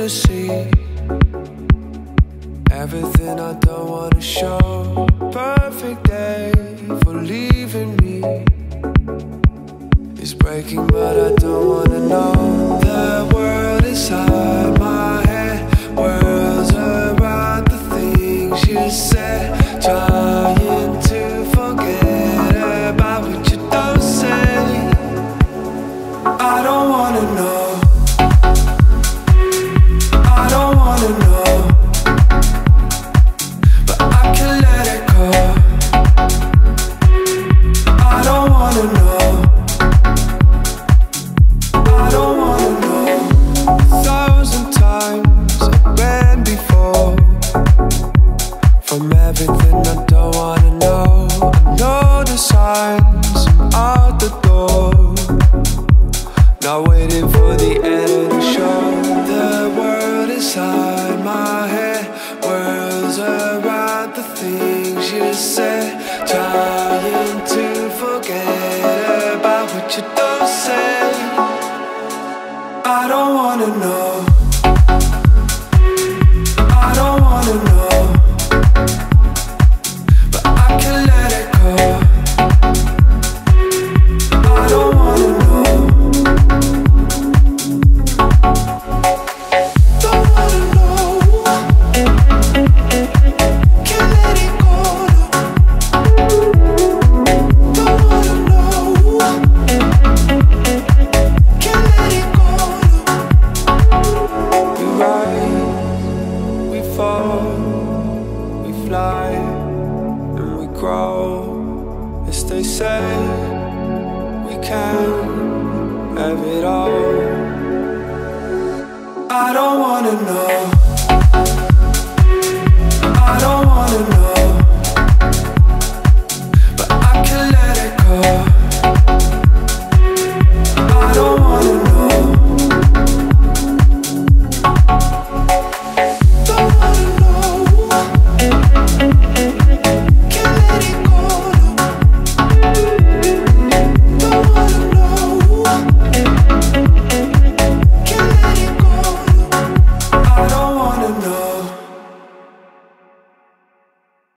to see everything I don't wanna show. Perfect day for leaving me. It's breaking, but I don't wanna know. The world inside my head whirls around the things you said, trying to forget about what you don't say. I don't wanna know. I don't wanna know, but I can let it go. I don't wanna know. I don't wanna know. 1,000 times I've been before. From everything I don't wanna know, I know the signs, I'm out the door. Not waiting for the end of the show. The world inside my head whirls around the things you said, trying to forget about what you don't say. I don't wanna know. I don't wanna know, but I can let it go. I don't wanna know. Don't wanna know. Can't let it go. Don't wanna know. Can't let it go. We rise, we fall, we fly, and we grow. As they say, we can have it all. I don't wanna know. I don't wanna know.